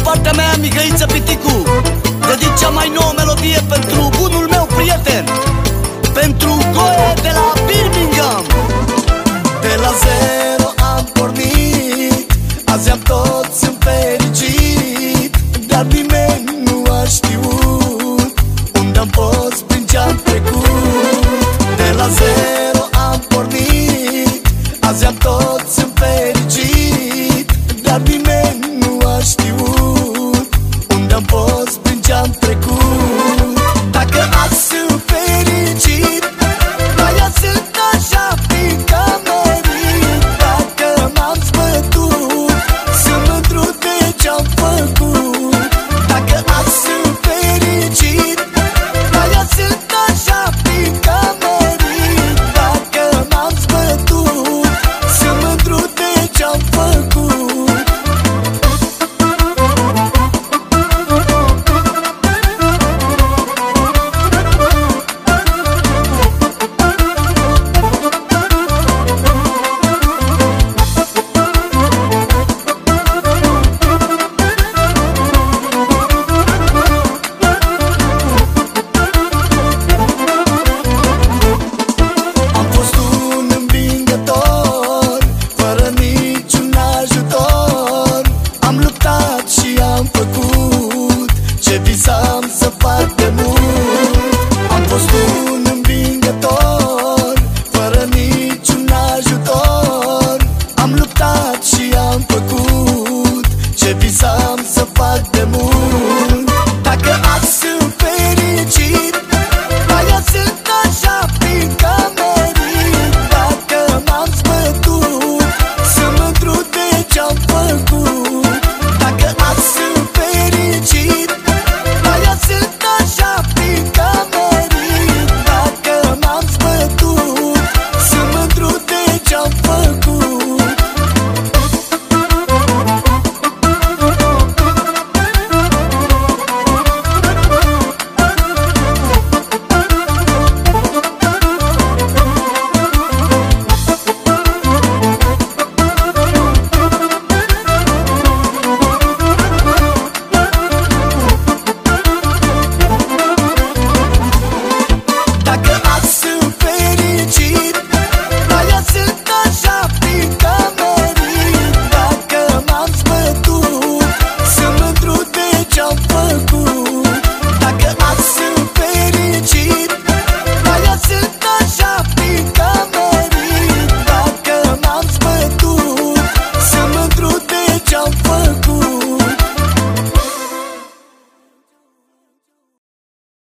partea mea, Mihăiță Piticu, dedic cea mai nouă melodie pentru bunul meu prieten, pentru Goe de la Birmingham. De la zero am pornit, azi am tot, sunt fericit, dar nimeni nu a știut unde-am fost, prin ce-am trecut. De la zero am pornit, azi am tot, sunt fericit, dar nimeni nu a știut unde-am fost, prin ce-am trecut. Dacă azi sunt fericit, aia sunt așa, fiindcă merit. Dacă m-am zbătut, sunt mândru de ce-am făcut. Dacă azi sunt fericit, aia sunt așa, fiindcă merit. Dacă m-am zbătut, sunt mândru de ce-am făcut. Visam să fac de mult, am fost un învingător, fără niciun ajutor. Am luptat și am făcut ce visam să fac de